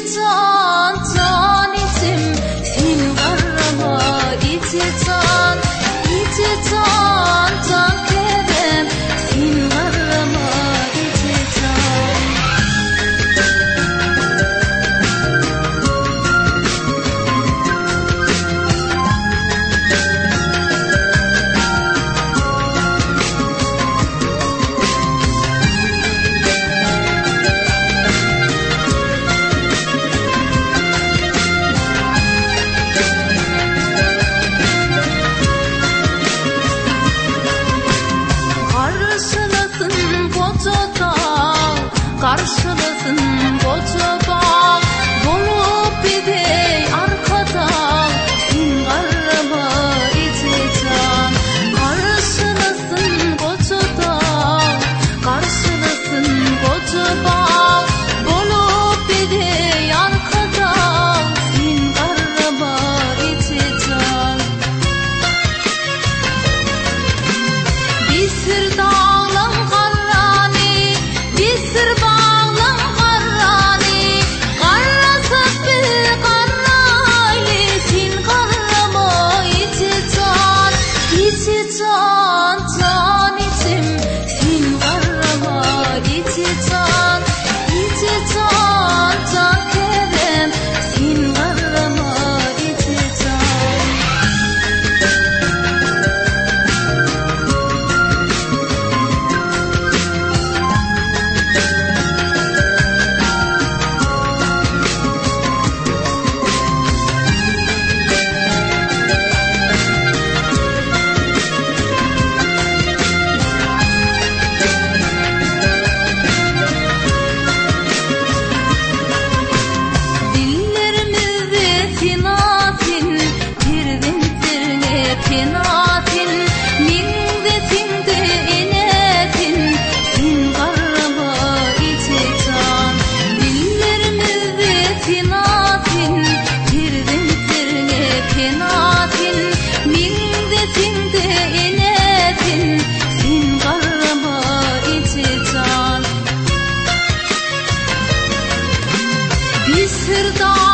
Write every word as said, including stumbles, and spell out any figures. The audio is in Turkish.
can can içim sen karama içi can içi can can kerem sen karama içi can. Karşılasın koca bağ bulup bir de arkada sen karama içi can. Karşılasın koca dağ, karşılasın koca bağ bulup bir de arkada sen karama içi can. Bir sır dağlan karani, bir sır bağ can can içim sen karama içi can içi can can kerem sen karama içi can. Tinatin, mindetin de inetin, sen karama içi can. Dillerimizde tinatin, girdin sirne tinatin, mindetin de inetin, sen karama içi can. Bir sır dağ